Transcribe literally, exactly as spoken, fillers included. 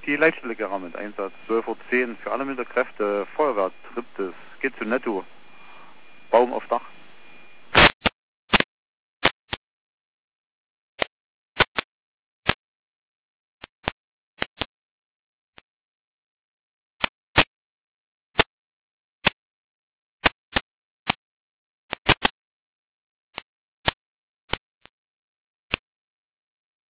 Die Leitstelle Gera mit Einsatz zwölf Uhr zehn für alle mit der Kräfte. Feuerwehr Triptis. Geht zu Netto. Baum auf Dach.